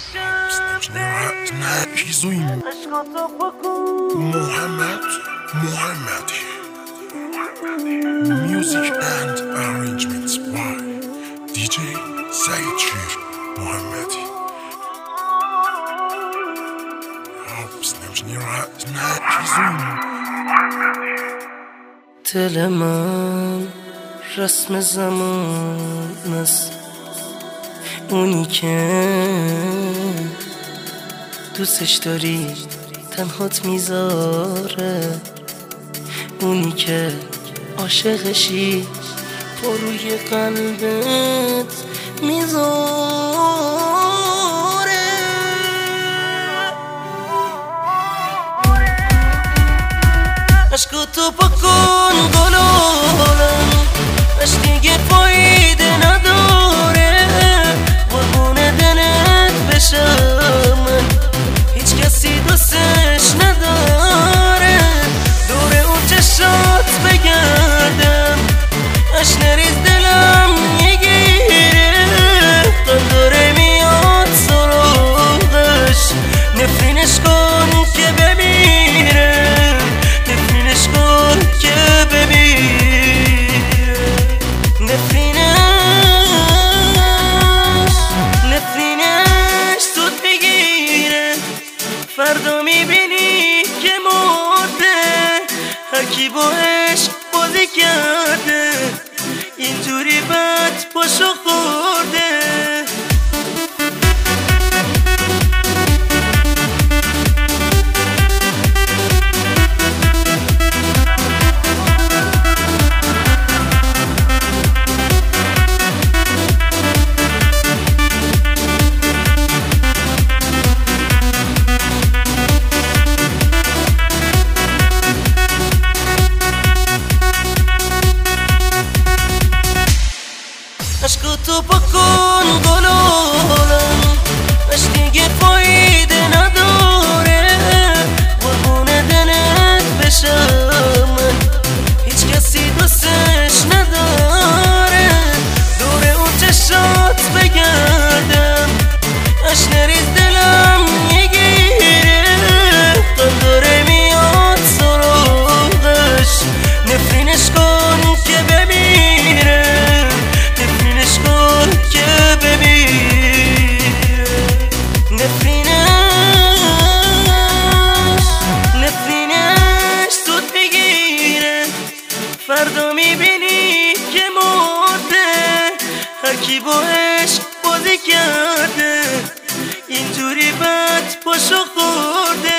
چیزویم محمدی Music and arrangements by DJ سعید شیر محمدی. دل من رسم زمان است، اونی که دوستش داری تنهات میذاره، اونی که عاشقشی پا روی قلبت میذاره. عشقاتو بکن گلولم، عشق دیگه فایده نداره، قربون دلت بشم من، هیچ کسی دوستش نداره. دور اون چشات بگردم، اش نریز دلم میگیره، قلب داره میاد سراغش، نفرینش کن که بمیره، نفرینش کن که بمیره، نفرینش سود میگیره. فردا میبینی که مرده، هر کی با عشق بازی کرده، اینجوری بد پاشو خورده. عشقاتو بکن گلولم، عشق دیگه فایده نداره، قربون دلت بشم من، هیچ کسی دوستش نداره. دور اون چشات بگردم، اش نریز دلم میگیره، قلب داره میاد سراغش، نفرینش کن که بمیره، نفرینش کن که بمیره، نفرینش سود میگیره. فردا میبینی که مرده، هر کی با عشق بازی کرده، اینجوری بد پاشو خورده.